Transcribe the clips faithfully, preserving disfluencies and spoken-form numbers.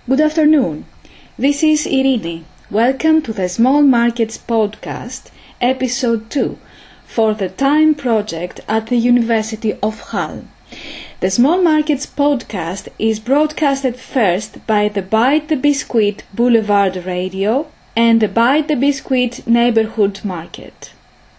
Good afternoon. This is Irini. Welcome to the Small Markets Podcast, Episode two, for the Time Project at the University of Hull. The Small Markets Podcast is broadcasted first by the Bite the Biscuit Boulevard Radio and the Bite the Biscuit Neighborhood Market.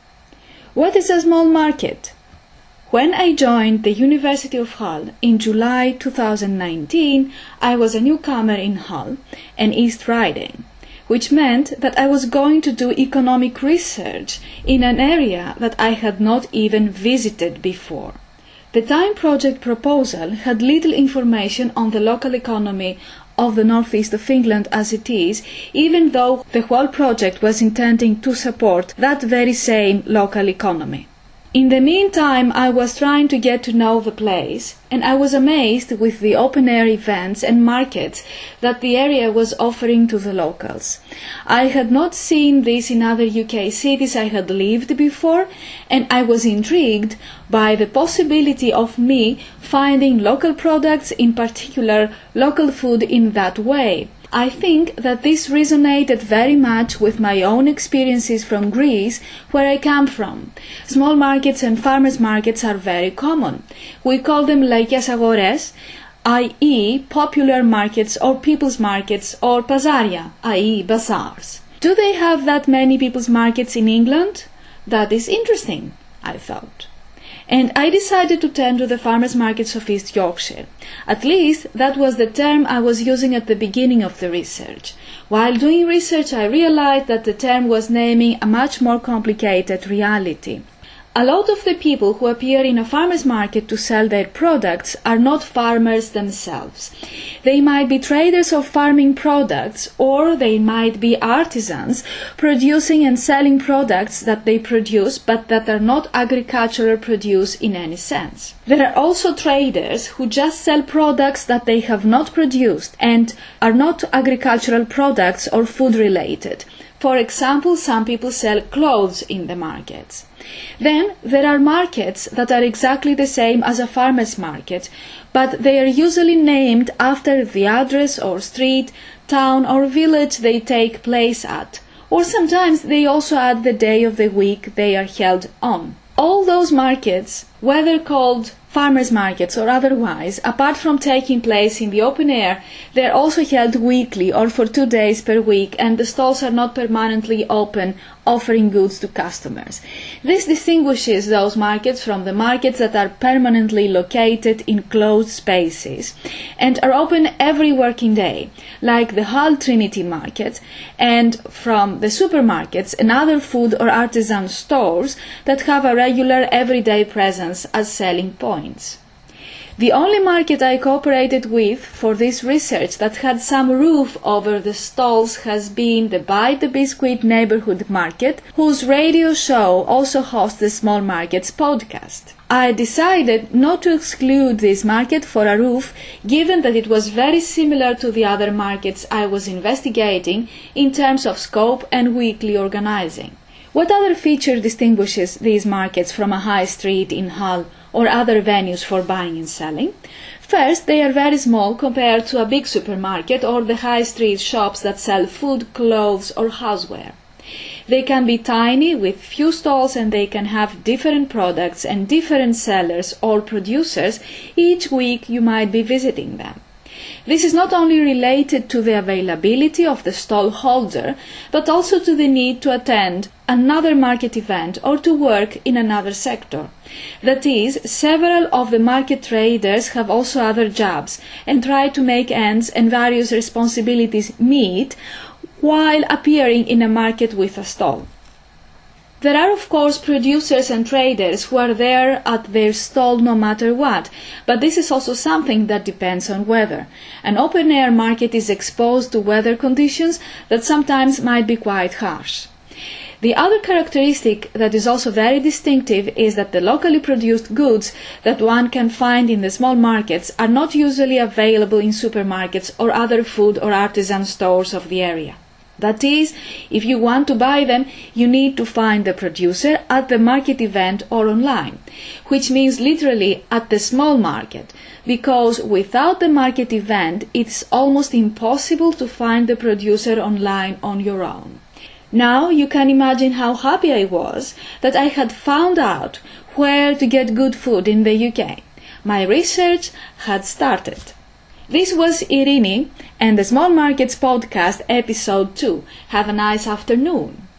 What is a small market? When I joined the University of Hull in July two thousand nineteen, I was a newcomer in Hull and East Riding, which meant that I was going to do economic research in an area that I had not even visited before. The Time Project proposal had little information on the local economy of the northeast of England as it is, even though the whole project was intending to support that very same local economy. In the meantime, I was trying to get to know the place, and I was amazed with the open-air events and markets that the area was offering to the locals. I had not seen this in other U K cities I had lived before, and I was intrigued by the possibility of me finding local products, in particular local food, in that way. I think that this resonated very much with my own experiences from Greece, where I come from. Small markets and farmers' markets are very common. We call them laikes agores, that is popular markets or people's markets, or pazaria, that is bazaars. Do they have that many people's markets in England? That is interesting, I thought. And I decided to turn to the farmers' markets of East Yorkshire. At least that was the term I was using at the beginning of the research. While doing research, I realized that the term was naming a much more complicated reality. A lot of the people who appear in a farmer's market to sell their products are not farmers themselves. They might be traders of farming products, or they might be artisans producing and selling products that they produce but that are not agricultural produce in any sense. There are also traders who just sell products that they have not produced and are not agricultural products or food related. For example, some people sell clothes in the markets. Then there are markets that are exactly the same as a farmer's market, but they are usually named after the address or street, town or village they take place at, or sometimes they also add the day of the week they are held on. All those markets, whether called farmers' markets or otherwise, apart from taking place in the open air, they are also held weekly or for two days per week, and the stalls are not permanently open, offering goods to customers. This distinguishes those markets from the markets that are permanently located in closed spaces and are open every working day, like the Hull Trinity Market, and from the supermarkets and other food or artisan stores that have a regular everyday presence as selling points. The only market I cooperated with for this research that had some roof over the stalls has been the Bite the Biscuit Neighborhood Market, whose radio show also hosts the Small Markets Podcast. I decided not to exclude this market for a roof, given that it was very similar to the other markets I was investigating in terms of scope and weekly organizing. What other feature distinguishes these markets from a high street in Hull or other venues for buying and selling? First, they are very small compared to a big supermarket or the high street shops that sell food, clothes or houseware. They can be tiny with few stalls, and they can have different products and different sellers or producers each week you might be visiting them. This is not only related to the availability of the stall holder, but also to the need to attend another market event or to work in another sector. That is, several of the market traders have also other jobs and try to make ends and various responsibilities meet while appearing in a market with a stall. There are of course producers and traders who are there at their stall no matter what, but this is also something that depends on weather. An open-air market is exposed to weather conditions that sometimes might be quite harsh. The other characteristic that is also very distinctive is that the locally produced goods that one can find in the small markets are not usually available in supermarkets or other food or artisan stores of the area. That is, if you want to buy them, you need to find the producer at the market event or online, which means literally at the small market. because without the market event it's almost impossible to find the producer online on your own. Now you can imagine how happy I was that I had found out where to get good food in the U K. My research had started. This was Irini and the Small Markets Podcast, episode two. Have a nice afternoon.